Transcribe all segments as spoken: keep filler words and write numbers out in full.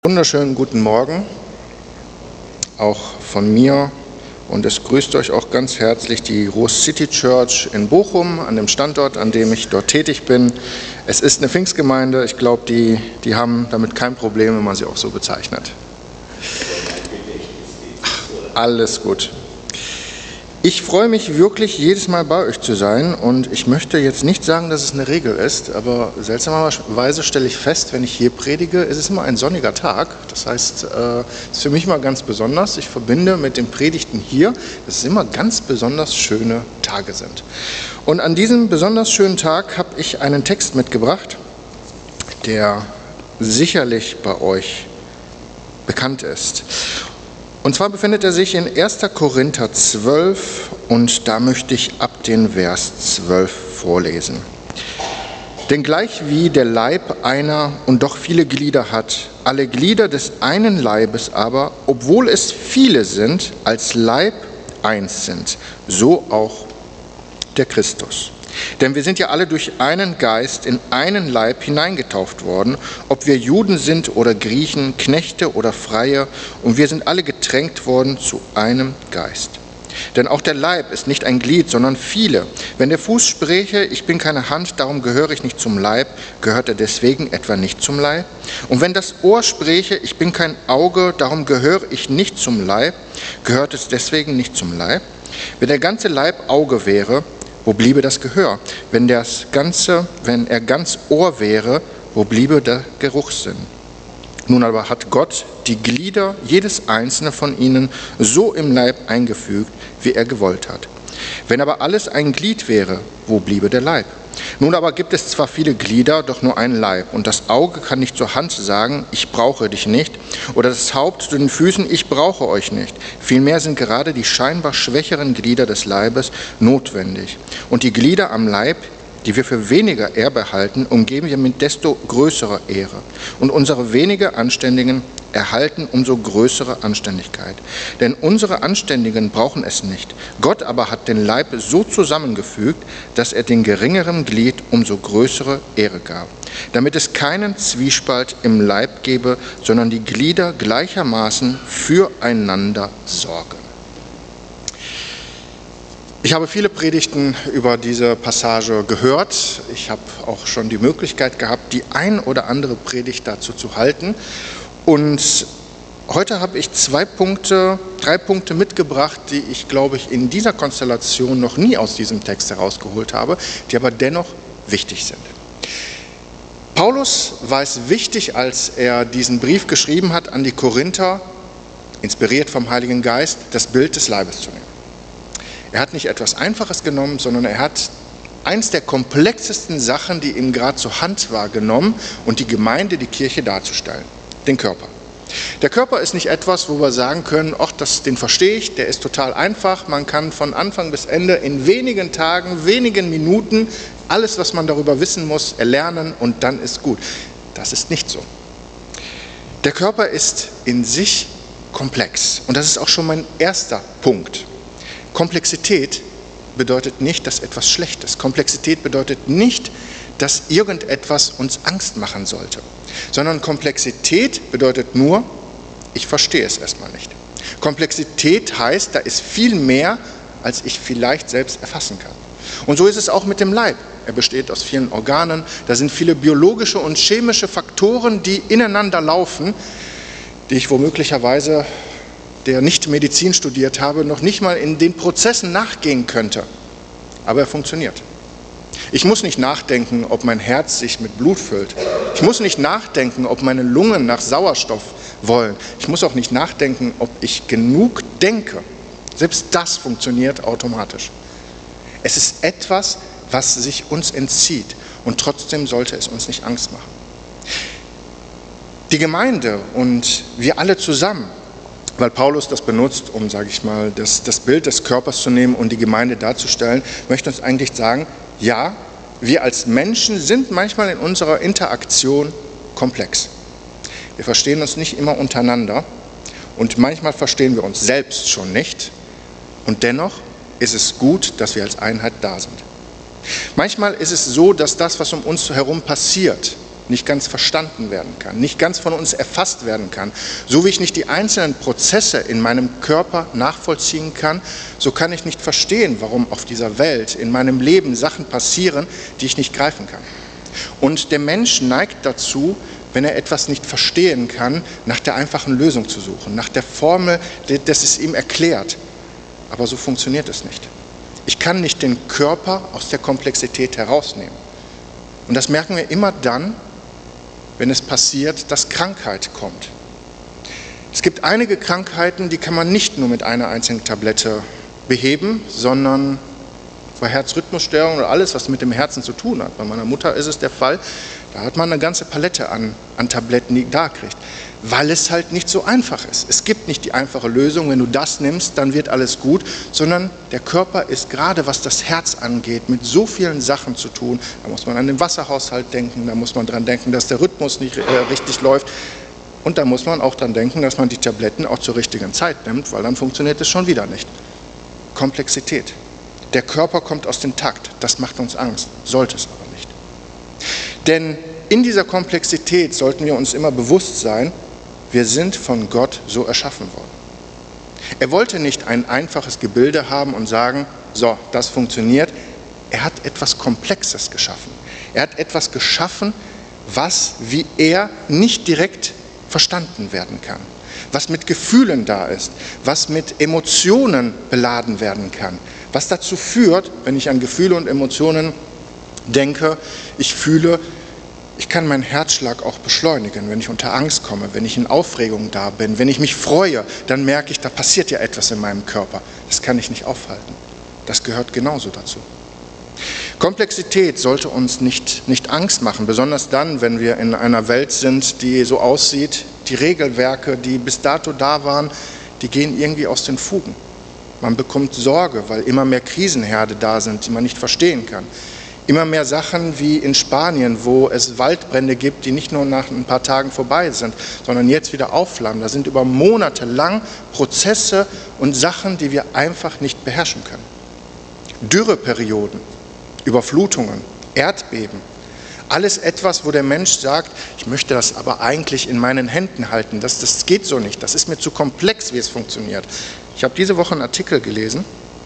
Wunderschönen guten Morgen, auch von mir, und es grüßt euch auch ganz herzlich die Rose City Church in Bochum, an dem Standort, an dem ich dort tätig bin. Es ist eine Pfingstgemeinde, ich glaube, die, die haben damit kein Problem, wenn man sie auch so bezeichnet. Alles gut. Ich freue mich wirklich, jedes Mal bei euch zu sein, und ich möchte jetzt nicht sagen, dass es eine Regel ist, aber seltsamerweise stelle ich fest, wenn ich hier predige, ist es immer ein sonniger Tag. Das heißt, es ist für mich mal ganz besonders. Ich verbinde mit den Predigten hier, dass es immer ganz besonders schöne Tage sind. Und an diesem besonders schönen Tag habe ich einen Text mitgebracht, der sicherlich bei euch bekannt ist. Und zwar befindet er sich in erster Korinther zwölf, und da möchte ich ab den Vers zwölf vorlesen. Denn gleich wie der Leib einer und doch viele Glieder hat, alle Glieder des einen Leibes aber, obwohl es viele sind, als Leib eins sind, so auch der Christus. Denn wir sind ja alle durch einen Geist in einen Leib hineingetauft worden, ob wir Juden sind oder Griechen, Knechte oder Freie, und wir sind alle getränkt worden zu einem Geist. Denn auch der Leib ist nicht ein Glied, sondern viele. Wenn der Fuß spräche, ich bin keine Hand, darum gehöre ich nicht zum Leib, gehört er deswegen etwa nicht zum Leib? Und wenn das Ohr spräche, ich bin kein Auge, darum gehöre ich nicht zum Leib, gehört es deswegen nicht zum Leib? Wenn der ganze Leib Auge wäre, wo bliebe das Gehör? Wenn das Ganze, wenn er ganz Ohr wäre, wo bliebe der Geruchssinn? Nun aber hat Gott die Glieder, jedes einzelne von ihnen, so im Leib eingefügt, wie er gewollt hat. Wenn aber alles ein Glied wäre, wo bliebe der Leib? Nun aber gibt es zwar viele Glieder, doch nur ein Leib. Und das Auge kann nicht zur Hand sagen, ich brauche dich nicht. Oder das Haupt zu den Füßen, ich brauche euch nicht. Vielmehr sind gerade die scheinbar schwächeren Glieder des Leibes notwendig. Und die Glieder am Leib, die wir für weniger Ehre halten, umgeben wir mit desto größerer Ehre. Und unsere weniger Anständigen erhalten umso größere Anständigkeit. Denn unsere Anständigen brauchen es nicht. Gott aber hat den Leib so zusammengefügt, dass er den geringeren Glied umso größere Ehre gab. Damit es keinen Zwiespalt im Leib gebe, sondern die Glieder gleichermaßen füreinander sorgen. Ich habe viele Predigten über diese Passage gehört. Ich habe auch schon die Möglichkeit gehabt, die ein oder andere Predigt dazu zu halten. Und heute habe ich zwei Punkte, drei Punkte mitgebracht, die ich, glaube ich, in dieser Konstellation noch nie aus diesem Text herausgeholt habe, die aber dennoch wichtig sind. Paulus war es wichtig, als er diesen Brief geschrieben hat an die Korinther, inspiriert vom Heiligen Geist, das Bild des Leibes zu nehmen. Er hat nicht etwas Einfaches genommen, sondern er hat eins der komplexesten Sachen, die ihm gerade zur Hand war, genommen und die Gemeinde, die Kirche darzustellen. Den Körper. Der Körper ist nicht etwas, wo wir sagen können, ach, das, den verstehe ich, der ist total einfach. Man kann von Anfang bis Ende in wenigen Tagen, wenigen Minuten alles, was man darüber wissen muss, erlernen, und dann ist gut. Das ist nicht so. Der Körper ist in sich komplex, und das ist auch schon mein erster Punkt. Komplexität bedeutet nicht, dass etwas schlecht ist. Komplexität bedeutet nicht, dass irgendetwas uns Angst machen sollte, sondern Komplexität bedeutet nur, ich verstehe es erstmal nicht. Komplexität heißt, da ist viel mehr, als ich vielleicht selbst erfassen kann. Und so ist es auch mit dem Leib. Er besteht aus vielen Organen, da sind viele biologische und chemische Faktoren, die ineinander laufen, die ich womöglicherweise, der nicht Medizin studiert habe, noch nicht mal in den Prozessen nachgehen könnte. Aber er funktioniert. Ich muss nicht nachdenken, ob mein Herz sich mit Blut füllt. Ich muss nicht nachdenken, ob meine Lungen nach Sauerstoff wollen. Ich muss auch nicht nachdenken, ob ich genug denke. Selbst das funktioniert automatisch. Es ist etwas, was sich uns entzieht, und trotzdem sollte es uns nicht Angst machen. Die Gemeinde und wir alle zusammen, weil Paulus das benutzt, um, sage ich mal, das, das Bild des Körpers zu nehmen und die Gemeinde darzustellen, möchte uns eigentlich sagen, ja, wir als Menschen sind manchmal in unserer Interaktion komplex. Wir verstehen uns nicht immer untereinander, und manchmal verstehen wir uns selbst schon nicht, und dennoch ist es gut, dass wir als Einheit da sind. Manchmal ist es so, dass das, was um uns herum passiert, nicht ganz verstanden werden kann, nicht ganz von uns erfasst werden kann, so wie ich nicht die einzelnen Prozesse in meinem Körper nachvollziehen kann, so kann ich nicht verstehen, warum auf dieser Welt, in meinem Leben Sachen passieren, die ich nicht greifen kann. Und der Mensch neigt dazu, wenn er etwas nicht verstehen kann, nach der einfachen Lösung zu suchen, nach der Formel, dass es ihm erklärt. Aber so funktioniert es nicht. Ich kann nicht den Körper aus der Komplexität herausnehmen. Und das merken wir immer dann, wenn es passiert, dass Krankheit kommt. Es gibt einige Krankheiten, die kann man nicht nur mit einer einzigen Tablette beheben, sondern bei Herzrhythmusstörungen oder alles, was mit dem Herzen zu tun hat. Bei meiner Mutter ist es der Fall, da hat man eine ganze Palette an, an Tabletten, die da kriegt, weil es halt nicht so einfach ist. Es gibt nicht die einfache Lösung, wenn du das nimmst, dann wird alles gut, sondern der Körper ist gerade, was das Herz angeht, mit so vielen Sachen zu tun. Da muss man an den Wasserhaushalt denken, da muss man dran denken, dass der Rhythmus nicht äh, richtig läuft. Und da muss man auch dran denken, dass man die Tabletten auch zur richtigen Zeit nimmt, weil dann funktioniert es schon wieder nicht. Komplexität. Der Körper kommt aus dem Takt. Das macht uns Angst, sollte es aber nicht. Denn in dieser Komplexität sollten wir uns immer bewusst sein, wir sind von Gott so erschaffen worden. Er wollte nicht ein einfaches Gebilde haben und sagen, so, das funktioniert. Er hat etwas Komplexes geschaffen. Er hat etwas geschaffen, was wie er nicht direkt verstanden werden kann. Was mit Gefühlen da ist, was mit Emotionen beladen werden kann. Was dazu führt, wenn ich an Gefühle und Emotionen denke, ich fühle, ich kann meinen Herzschlag auch beschleunigen, wenn ich unter Angst komme, wenn ich in Aufregung da bin, wenn ich mich freue, dann merke ich, da passiert ja etwas in meinem Körper. Das kann ich nicht aufhalten. Das gehört genauso dazu. Komplexität sollte uns nicht, nicht Angst machen, besonders dann, wenn wir in einer Welt sind, die so aussieht, die Regelwerke, die bis dato da waren, die gehen irgendwie aus den Fugen. Man bekommt Sorge, weil immer mehr Krisenherde da sind, die man nicht verstehen kann. Immer mehr Sachen wie in Spanien, wo es Waldbrände gibt, die nicht nur nach ein paar Tagen vorbei sind, sondern jetzt wieder aufflammen. Da sind über Monate lang Prozesse und Sachen, die wir einfach nicht beherrschen können. Dürreperioden, Überflutungen, Erdbeben. Alles etwas, wo der Mensch sagt, ich möchte das aber eigentlich in meinen Händen halten. Das, das geht so nicht. Das ist mir zu komplex, wie es funktioniert. Ich habe diese Woche einen Artikel gelesen,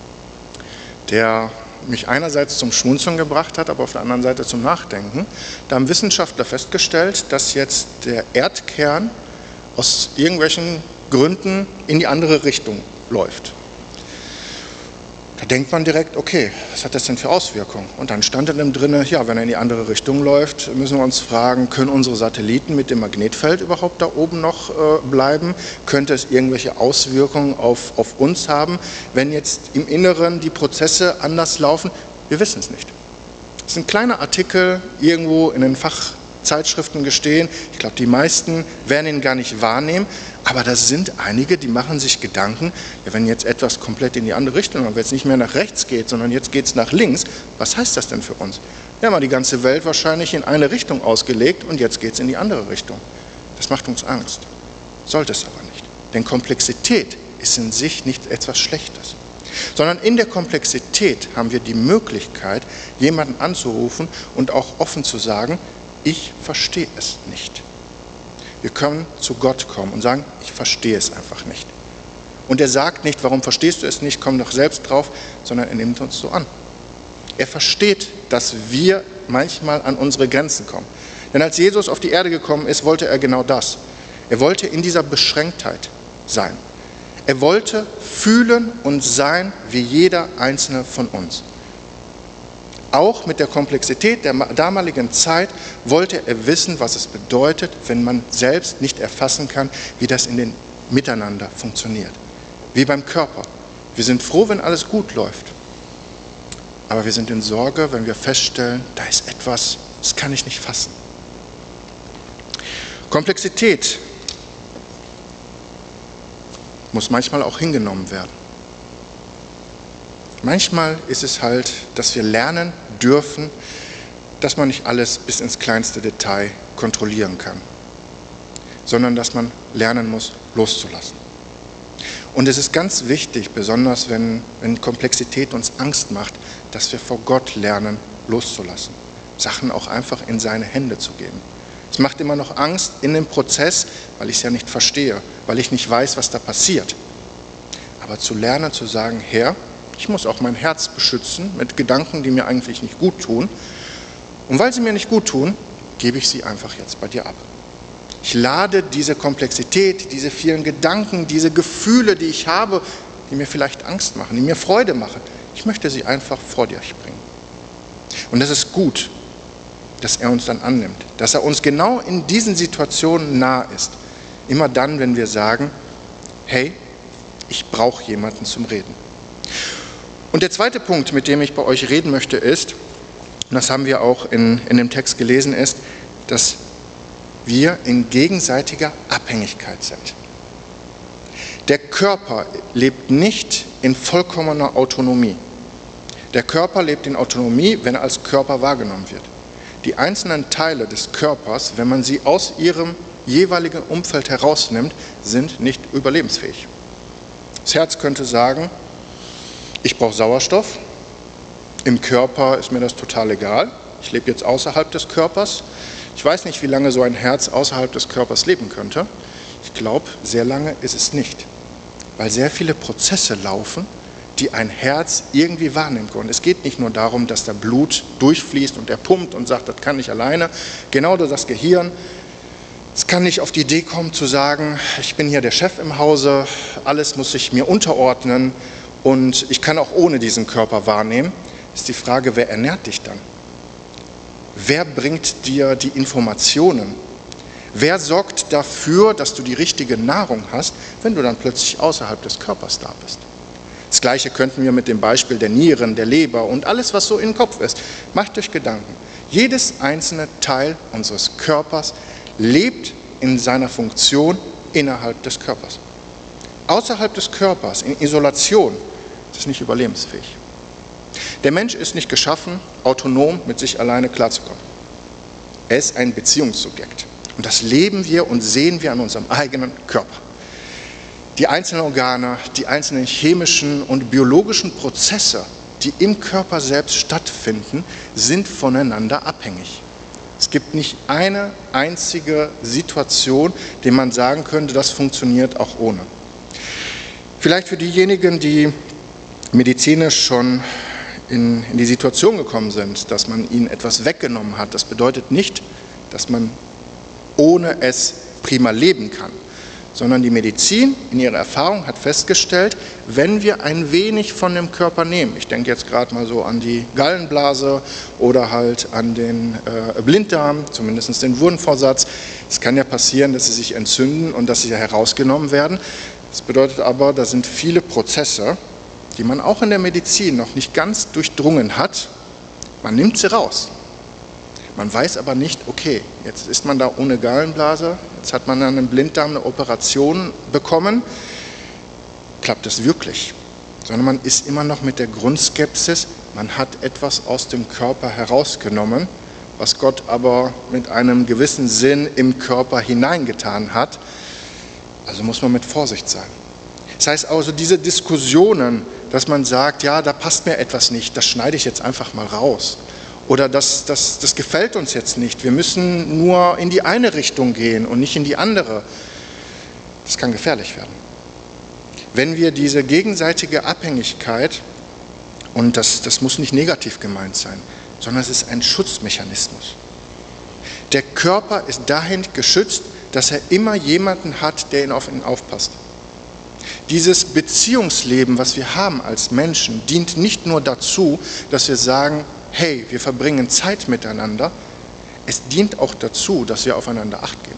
der mich einerseits zum Schmunzeln gebracht hat, aber auf der anderen Seite zum Nachdenken. Da haben Wissenschaftler festgestellt, dass jetzt der Erdkern aus irgendwelchen Gründen in die andere Richtung läuft. Da denkt man direkt, okay, was hat das denn für Auswirkungen? Und dann stand in dem drin, ja, wenn er in die andere Richtung läuft, müssen wir uns fragen, können unsere Satelliten mit dem Magnetfeld überhaupt da oben noch äh, bleiben? Könnte es irgendwelche Auswirkungen auf, auf uns haben, wenn jetzt im Inneren die Prozesse anders laufen? Wir wissen es nicht. Das ist ein kleiner Artikel, irgendwo in den Fachzeitschriften gestehen. Ich glaube, die meisten werden ihn gar nicht wahrnehmen. Aber das sind einige, die machen sich Gedanken, ja, wenn jetzt etwas komplett in die andere Richtung, wenn es nicht mehr nach rechts geht, sondern jetzt geht es nach links, was heißt das denn für uns? Wir haben die ganze Welt wahrscheinlich in eine Richtung ausgelegt und jetzt geht es in die andere Richtung. Das macht uns Angst. Sollte es aber nicht. Denn Komplexität ist in sich nicht etwas Schlechtes. Sondern in der Komplexität haben wir die Möglichkeit, jemanden anzurufen und auch offen zu sagen, ich verstehe es nicht. Wir können zu Gott kommen und sagen, ich verstehe es einfach nicht. Und er sagt nicht, warum verstehst du es nicht, komm doch selbst drauf, sondern er nimmt uns so an. Er versteht, dass wir manchmal an unsere Grenzen kommen. Denn als Jesus auf die Erde gekommen ist, wollte er genau das. Er wollte in dieser Beschränktheit sein. Er wollte fühlen und sein wie jeder einzelne von uns. Auch mit der Komplexität der damaligen Zeit wollte er wissen, was es bedeutet, wenn man selbst nicht erfassen kann, wie das in den Miteinander funktioniert. Wie beim Körper. Wir sind froh, wenn alles gut läuft. Aber wir sind in Sorge, wenn wir feststellen, da ist etwas, das kann ich nicht fassen. Komplexität muss manchmal auch hingenommen werden. Manchmal ist es halt, dass wir lernen dürfen, dass man nicht alles bis ins kleinste Detail kontrollieren kann, sondern dass man lernen muss, loszulassen. Und es ist ganz wichtig, besonders wenn, wenn Komplexität uns Angst macht, dass wir vor Gott lernen, loszulassen. Sachen auch einfach in seine Hände zu geben. Es macht immer noch Angst in dem Prozess, weil ich es ja nicht verstehe, weil ich nicht weiß, was da passiert. Aber zu lernen, zu sagen, Herr, ich muss auch mein Herz beschützen mit Gedanken, die mir eigentlich nicht gut tun. Und weil sie mir nicht gut tun, gebe ich sie einfach jetzt bei dir ab. Ich lade diese Komplexität, diese vielen Gedanken, diese Gefühle, die ich habe, die mir vielleicht Angst machen, die mir Freude machen, ich möchte sie einfach vor dir bringen. Und es ist gut, dass er uns dann annimmt, dass er uns genau in diesen Situationen nah ist. Immer dann, wenn wir sagen, hey, ich brauche jemanden zum Reden. Und der zweite Punkt, mit dem ich bei euch reden möchte, ist, und das haben wir auch in, in dem Text gelesen, ist, dass wir in gegenseitiger Abhängigkeit sind. Der Körper lebt nicht in vollkommener Autonomie. Der Körper lebt in Autonomie, wenn er als Körper wahrgenommen wird. Die einzelnen Teile des Körpers, wenn man sie aus ihrem jeweiligen Umfeld herausnimmt, sind nicht überlebensfähig. Das Herz könnte sagen, ich brauche Sauerstoff, im Körper ist mir das total egal, ich lebe jetzt außerhalb des Körpers. Ich weiß nicht, wie lange so ein Herz außerhalb des Körpers leben könnte. Ich glaube, sehr lange ist es nicht, weil sehr viele Prozesse laufen, die ein Herz irgendwie wahrnimmt. Und es geht nicht nur darum, dass da Blut durchfließt und er pumpt und sagt, das kann ich alleine. Genau das Gehirn. Es kann nicht auf die Idee kommen zu sagen, ich bin hier der Chef im Hause, alles muss sich mir unterordnen und ich kann auch ohne diesen Körper wahrnehmen. Ist die Frage, wer ernährt dich dann? Wer bringt dir die Informationen? Wer sorgt dafür, dass du die richtige Nahrung hast, wenn du dann plötzlich außerhalb des Körpers da bist? Das Gleiche könnten wir mit dem Beispiel der Nieren, der Leber und alles, was so im Kopf ist. Macht euch Gedanken. Jedes einzelne Teil unseres Körpers lebt in seiner Funktion innerhalb des Körpers. Außerhalb des Körpers, in Isolation, ist es nicht überlebensfähig. Der Mensch ist nicht geschaffen, autonom mit sich alleine klarzukommen. Er ist ein Beziehungssubjekt. Und das leben wir und sehen wir an unserem eigenen Körper. Die einzelnen Organe, die einzelnen chemischen und biologischen Prozesse, die im Körper selbst stattfinden, sind voneinander abhängig. Es gibt nicht eine einzige Situation, die man sagen könnte, das funktioniert auch ohne. Vielleicht für diejenigen, die medizinisch schon in, in die Situation gekommen sind, dass man ihnen etwas weggenommen hat. Das bedeutet nicht, dass man ohne es prima leben kann, sondern die Medizin in ihrer Erfahrung hat festgestellt, wenn wir ein wenig von dem Körper nehmen, ich denke jetzt gerade mal so an die Gallenblase oder halt an den äh, Blinddarm, zumindest den Wurdenvorsatz, es kann ja passieren, dass sie sich entzünden und dass sie herausgenommen werden. Das bedeutet aber, da sind viele Prozesse, die man auch in der Medizin noch nicht ganz durchdrungen hat. Man nimmt sie raus. Man weiß aber nicht, okay, jetzt ist man da ohne Gallenblase, jetzt hat man an einem Blinddarm eine Operation bekommen. Klappt das wirklich? Sondern man ist immer noch mit der Grundskepsis, man hat etwas aus dem Körper herausgenommen, was Gott aber mit einem gewissen Sinn im Körper hineingetan hat. Also muss man mit Vorsicht sein. Das heißt also, diese Diskussionen, dass man sagt, ja, da passt mir etwas nicht, das schneide ich jetzt einfach mal raus. Oder das, das, das gefällt uns jetzt nicht, wir müssen nur in die eine Richtung gehen und nicht in die andere. Das kann gefährlich werden. Wenn wir diese gegenseitige Abhängigkeit, und das, das muss nicht negativ gemeint sein, sondern es ist ein Schutzmechanismus. Der Körper ist dahin geschützt, dass er immer jemanden hat, der ihn auf ihn aufpasst. Dieses Beziehungsleben, was wir haben als Menschen, dient nicht nur dazu, dass wir sagen, hey, wir verbringen Zeit miteinander, es dient auch dazu, dass wir aufeinander Acht geben.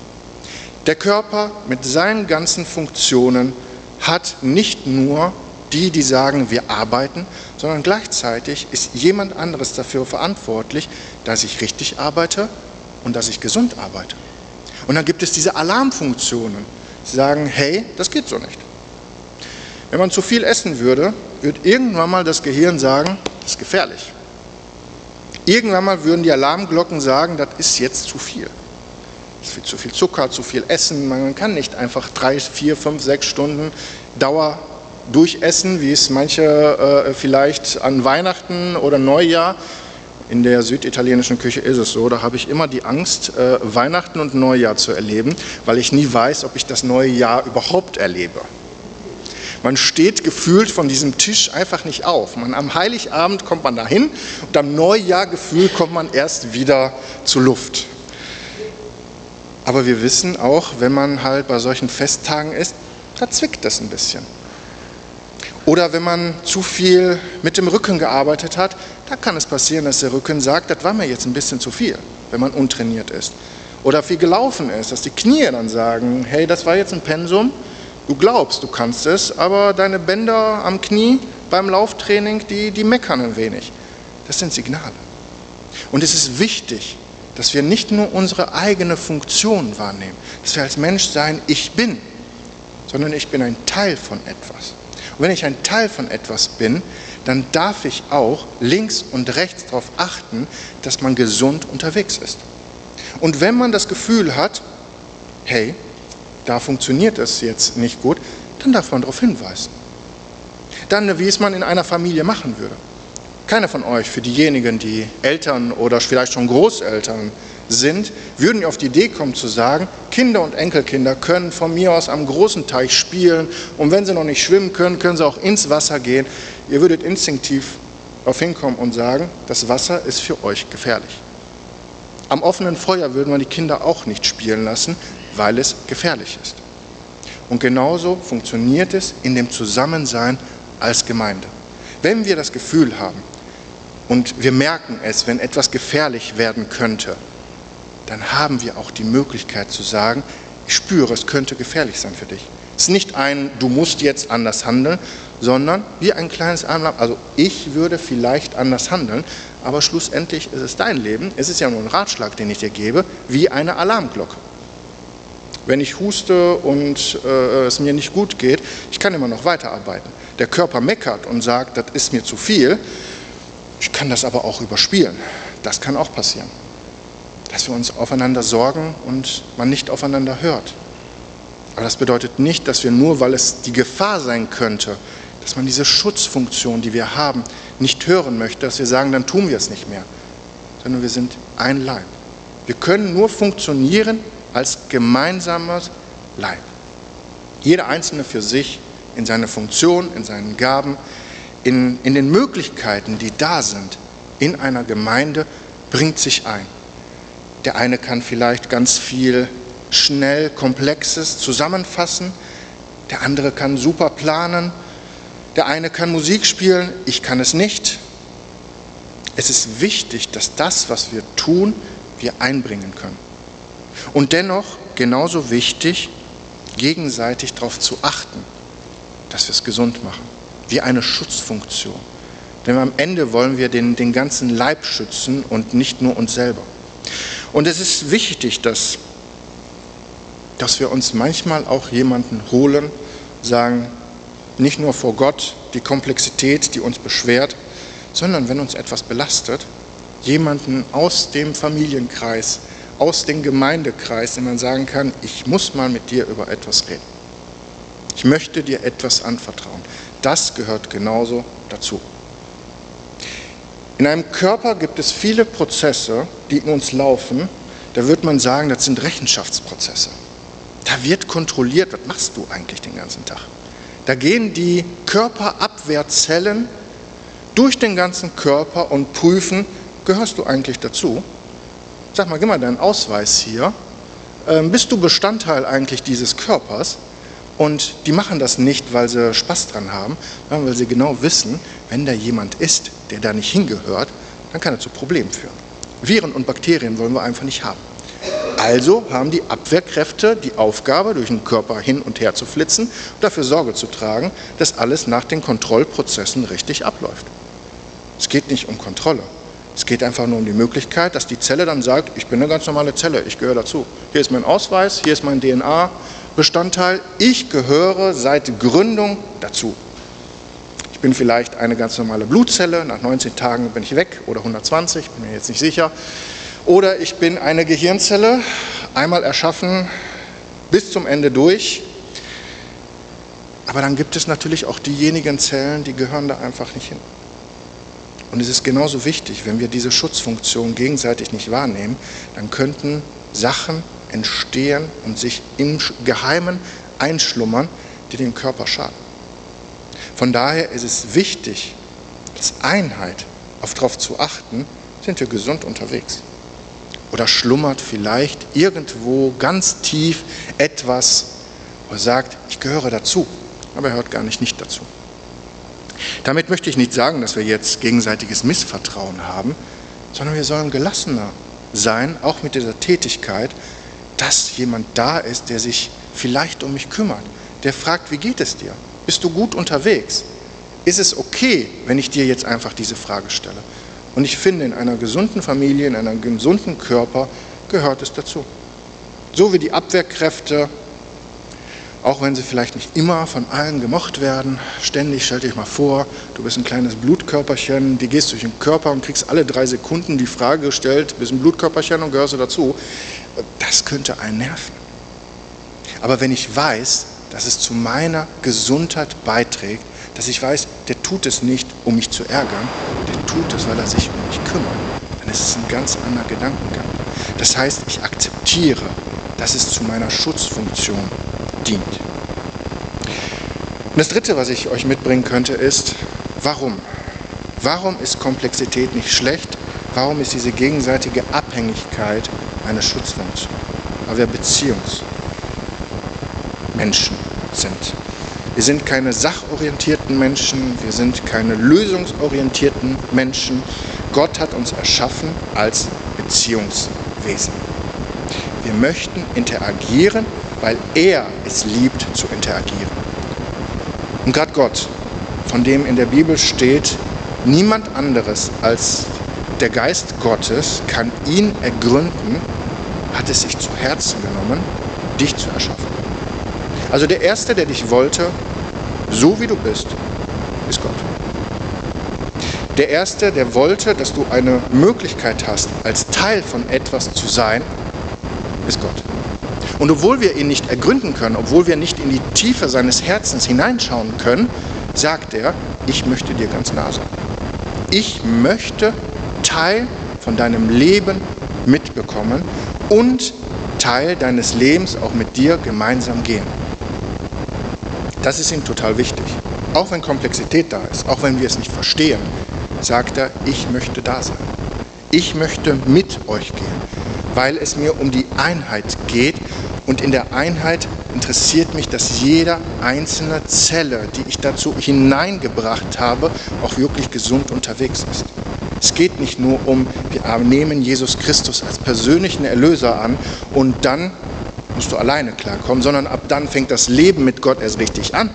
Der Körper mit seinen ganzen Funktionen hat nicht nur die, die sagen, wir arbeiten, sondern gleichzeitig ist jemand anderes dafür verantwortlich, dass ich richtig arbeite und dass ich gesund arbeite. Und dann gibt es diese Alarmfunktionen, die sagen, hey, das geht so nicht. Wenn man zu viel essen würde, wird irgendwann mal das Gehirn sagen, das ist gefährlich. Irgendwann mal würden die Alarmglocken sagen, das ist jetzt zu viel. Es ist zu viel Zucker, zu viel Essen. Man kann nicht einfach drei, vier, fünf, sechs Stunden Dauer durchessen, wie es manche äh, vielleicht an Weihnachten oder Neujahr. In der süditalienischen Küche ist es so, da habe ich immer die Angst, äh, Weihnachten und Neujahr zu erleben, weil ich nie weiß, ob ich das neue Jahr überhaupt erlebe. Man steht gefühlt von diesem Tisch einfach nicht auf. Man, am Heiligabend kommt man dahin und am Neujahr gefühlt kommt man erst wieder zur Luft. Aber wir wissen auch, wenn man halt bei solchen Festtagen ist, da zwickt es ein bisschen. Oder wenn man zu viel mit dem Rücken gearbeitet hat, da kann es passieren, dass der Rücken sagt, das war mir jetzt ein bisschen zu viel, wenn man untrainiert ist. Oder viel gelaufen ist, dass die Knie dann sagen, hey, das war jetzt ein Pensum, du glaubst, du kannst es, aber deine Bänder am Knie beim Lauftraining, die, die meckern ein wenig. Das sind Signale. Und es ist wichtig, dass wir nicht nur unsere eigene Funktion wahrnehmen, dass wir als Mensch sagen, ich bin, sondern ich bin ein Teil von etwas. Und wenn ich ein Teil von etwas bin, dann darf ich auch links und rechts darauf achten, dass man gesund unterwegs ist. Und wenn man das Gefühl hat, hey, da funktioniert es jetzt nicht gut, dann darf man darauf hinweisen. Dann, wie es man in einer Familie machen würde. Keiner von euch, für diejenigen, die Eltern oder vielleicht schon Großeltern sind, würden auf die Idee kommen zu sagen, Kinder und Enkelkinder können von mir aus am großen Teich spielen und wenn sie noch nicht schwimmen können, können sie auch ins Wasser gehen. Ihr würdet instinktiv darauf hinkommen und sagen, das Wasser ist für euch gefährlich. Am offenen Feuer würden wir die Kinder auch nicht spielen lassen, weil es gefährlich ist. Und genauso funktioniert es in dem Zusammensein als Gemeinde. Wenn wir das Gefühl haben und wir merken es, wenn etwas gefährlich werden könnte, dann haben wir auch die Möglichkeit zu sagen, ich spüre, es könnte gefährlich sein für dich. Es ist nicht ein, du musst jetzt anders handeln, sondern wie ein kleines Alarm. Also ich würde vielleicht anders handeln, aber schlussendlich ist es dein Leben. Es ist ja nur ein Ratschlag, den ich dir gebe, wie eine Alarmglocke. Wenn ich huste und äh, es mir nicht gut geht, ich kann immer noch weiterarbeiten. Der Körper meckert und sagt, das ist mir zu viel. Ich kann das aber auch überspielen. Das kann auch passieren. Dass wir uns aufeinander sorgen und man nicht aufeinander hört. Aber das bedeutet nicht, dass wir nur, weil es die Gefahr sein könnte, dass man diese Schutzfunktion, die wir haben, nicht hören möchte, dass wir sagen, dann tun wir es nicht mehr. Sondern wir sind ein Leib. Wir können nur funktionieren als gemeinsames Leib. Jeder Einzelne für sich, in seiner Funktion, in seinen Gaben, in, in den Möglichkeiten, die da sind, in einer Gemeinde, bringt sich ein. Der eine kann vielleicht ganz viel schnell Komplexes zusammenfassen, der andere kann super planen, der eine kann Musik spielen, ich kann es nicht. Es ist wichtig, dass das, was wir tun, wir einbringen können. Und dennoch genauso wichtig, gegenseitig darauf zu achten, dass wir es gesund machen, wie eine Schutzfunktion. Denn am Ende wollen wir den, den ganzen Leib schützen und nicht nur uns selber. Und es ist wichtig, dass, dass wir uns manchmal auch jemanden holen, sagen, nicht nur vor Gott die Komplexität, die uns beschwert, sondern wenn uns etwas belastet, jemanden aus dem Familienkreis, aus dem Gemeindekreis, den man sagen kann, ich muss mal mit dir über etwas reden. Ich möchte dir etwas anvertrauen. Das gehört genauso dazu. In einem Körper gibt es viele Prozesse, die in uns laufen. Da würde man sagen, das sind Rechenschaftsprozesse. Da wird kontrolliert, was machst du eigentlich den ganzen Tag? Da gehen die Körperabwehrzellen durch den ganzen Körper und prüfen, gehörst du eigentlich dazu? Sag mal, gib mal deinen Ausweis hier. Ähm, bist du Bestandteil eigentlich dieses Körpers? Und die machen das nicht, weil sie Spaß dran haben, sondern weil sie genau wissen, wenn da jemand ist, der da nicht hingehört, dann kann er zu Problemen führen. Viren und Bakterien wollen wir einfach nicht haben. Also haben die Abwehrkräfte die Aufgabe, durch den Körper hin und her zu flitzen und dafür Sorge zu tragen, dass alles nach den Kontrollprozessen richtig abläuft. Es geht nicht um Kontrolle. Es geht einfach nur um die Möglichkeit, dass die Zelle dann sagt, ich bin eine ganz normale Zelle, ich gehöre dazu. Hier ist mein Ausweis, hier ist mein D N A-Bestandteil, ich gehöre seit Gründung dazu. Ich bin vielleicht eine ganz normale Blutzelle, nach neunzehn Tagen bin ich weg oder hundertzwanzig, bin mir jetzt nicht sicher. Oder ich bin eine Gehirnzelle, einmal erschaffen, bis zum Ende durch. Aber dann gibt es natürlich auch diejenigen Zellen, die gehören da einfach nicht hin. Und es ist genauso wichtig, wenn wir diese Schutzfunktion gegenseitig nicht wahrnehmen, dann könnten Sachen entstehen und sich im Geheimen einschlummern, die dem Körper schaden. Von daher ist es wichtig, als Einheit auf darauf zu achten, sind wir gesund unterwegs. Oder schlummert vielleicht irgendwo ganz tief etwas, wo er sagt, ich gehöre dazu, aber er hört gar nicht nicht dazu. Damit möchte ich nicht sagen, dass wir jetzt gegenseitiges Missvertrauen haben, sondern wir sollen gelassener sein, auch mit dieser Tätigkeit, dass jemand da ist, der sich vielleicht um mich kümmert, der fragt, wie geht es dir? Bist du gut unterwegs? Ist es okay, wenn ich dir jetzt einfach diese Frage stelle? Und ich finde, in einer gesunden Familie, in einem gesunden Körper gehört es dazu. So wie die Abwehrkräfte, auch wenn sie vielleicht nicht immer von allen gemocht werden, ständig, stell dir mal vor, du bist ein kleines Blutkörperchen, die gehst durch den Körper und kriegst alle drei Sekunden die Frage gestellt, bist ein Blutkörperchen und gehörst du dazu. Das könnte einen nerven. Aber wenn ich weiß, dass es zu meiner Gesundheit beiträgt, dass ich weiß, der tut es nicht, um mich zu ärgern, der tut es, weil er sich um mich kümmert, dann ist es ein ganz anderer Gedankengang. Das heißt, ich akzeptiere, dass es zu meiner Schutzfunktion dient. Und das Dritte, was ich euch mitbringen könnte, ist, warum? Warum ist Komplexität nicht schlecht? Warum ist diese gegenseitige Abhängigkeit eine Schutzfunktion? Weil wir Beziehungsmenschen sind. Wir sind keine sachorientierten Menschen, wir sind keine lösungsorientierten Menschen. Gott hat uns erschaffen als Beziehungswesen. Wir möchten interagieren, weil er es liebt zu interagieren. Und gerade Gott, von dem in der Bibel steht, niemand anderes als der Geist Gottes kann ihn ergründen, hat es sich zu Herzen genommen, dich zu erschaffen. Also der Erste, der dich wollte, so wie du bist, ist Gott. Der Erste, der wollte, dass du eine Möglichkeit hast, als Teil von etwas zu sein, ist Gott. Und obwohl wir ihn nicht ergründen können, obwohl wir nicht in die Tiefe seines Herzens hineinschauen können, sagt er, ich möchte dir ganz nah sein. Ich möchte Teil von deinem Leben mitbekommen und Teil deines Lebens auch mit dir gemeinsam gehen. Das ist ihm total wichtig. Auch wenn Komplexität da ist, auch wenn wir es nicht verstehen, sagt er, ich möchte da sein. Ich möchte mit euch gehen, weil es mir um die Einheit geht. Und in der Einheit interessiert mich, dass jede einzelne Zelle, die ich dazu hineingebracht habe, auch wirklich gesund unterwegs ist. Es geht nicht nur um, wir nehmen Jesus Christus als persönlichen Erlöser an und dann musst du alleine klarkommen, sondern ab dann fängt das Leben mit Gott erst richtig an.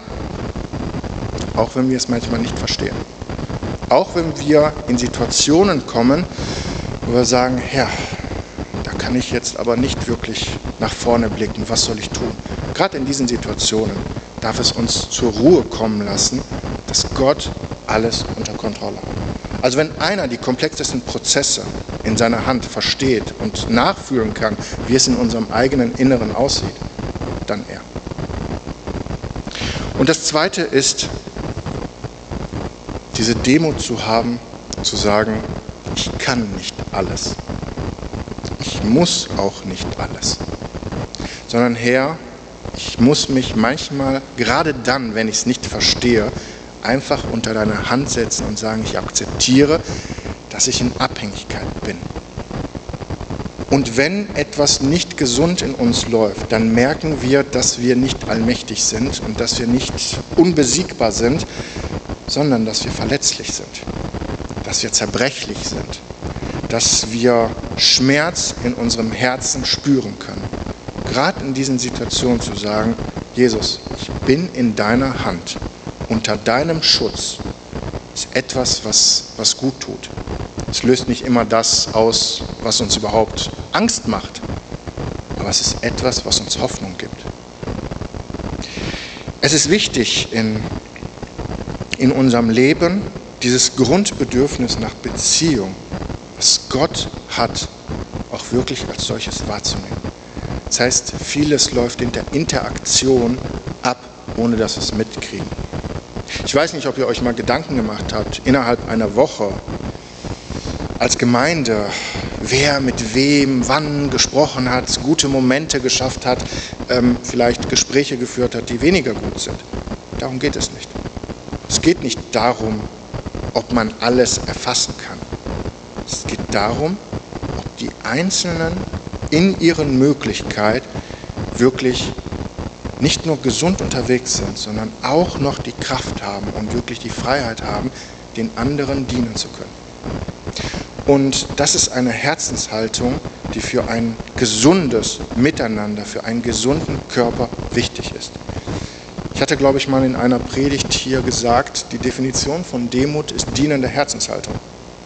Auch wenn wir es manchmal nicht verstehen. Auch wenn wir in Situationen kommen, wo wir sagen, ja, da kann ich jetzt aber nicht wirklich nach vorne blicken, was soll ich tun? Gerade in diesen Situationen darf es uns zur Ruhe kommen lassen, dass Gott alles unter Kontrolle hat. Also wenn einer die komplexesten Prozesse in seiner Hand versteht und nachfühlen kann, wie es in unserem eigenen Inneren aussieht, dann er. Und das Zweite ist, diese Demut zu haben, zu sagen, ich kann nicht alles. Ich muss auch nicht alles. Sondern Herr, ich muss mich manchmal, gerade dann, wenn ich es nicht verstehe, einfach unter deine Hand setzen und sagen, ich akzeptiere, dass ich in Abhängigkeit bin. Und wenn etwas nicht gesund in uns läuft, dann merken wir, dass wir nicht allmächtig sind und dass wir nicht unbesiegbar sind, sondern dass wir verletzlich sind, dass wir zerbrechlich sind, dass wir Schmerz in unserem Herzen spüren können. Gerade in diesen Situationen zu sagen, Jesus, ich bin in deiner Hand, unter deinem Schutz, ist etwas, was, was gut tut. Es löst nicht immer das aus, was uns überhaupt Angst macht, aber es ist etwas, was uns Hoffnung gibt. Es ist wichtig in, in unserem Leben, dieses Grundbedürfnis nach Beziehung, was Gott hat, auch wirklich als solches wahrzunehmen. Das heißt, vieles läuft in der Interaktion ab, ohne dass wir es mitkriegen. Ich weiß nicht, ob ihr euch mal Gedanken gemacht habt, innerhalb einer Woche, als Gemeinde, wer mit wem, wann gesprochen hat, gute Momente geschafft hat, ähm, vielleicht Gespräche geführt hat, die weniger gut sind. Darum geht es nicht. Es geht nicht darum, ob man alles erfassen kann. Es geht darum, ob die Einzelnen in ihren Möglichkeiten wirklich nicht nur gesund unterwegs sind, sondern auch noch die Kraft haben und wirklich die Freiheit haben, den anderen dienen zu können. Und das ist eine Herzenshaltung, die für ein gesundes Miteinander, für einen gesunden Körper wichtig ist. Ich hatte, glaube ich, mal in einer Predigt hier gesagt, die Definition von Demut ist dienende Herzenshaltung.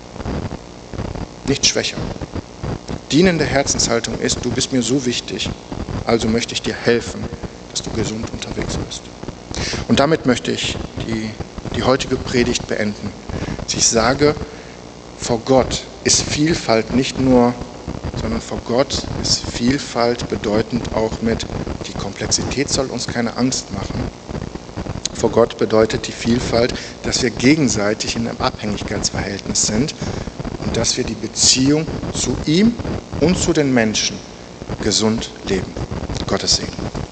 Nicht schwächer. Dienende Herzenshaltung ist, du bist mir so wichtig, also möchte ich dir helfen, dass du gesund unterwegs bist. Und damit möchte ich die, die heutige Predigt beenden. Ich sage, vor Gott ist Vielfalt nicht nur, sondern vor Gott ist Vielfalt bedeutend auch mit, die Komplexität soll uns keine Angst machen. Vor Gott bedeutet die Vielfalt, dass wir gegenseitig in einem Abhängigkeitsverhältnis sind und dass wir die Beziehung zu ihm und zu den Menschen gesund leben. Gottes Segen.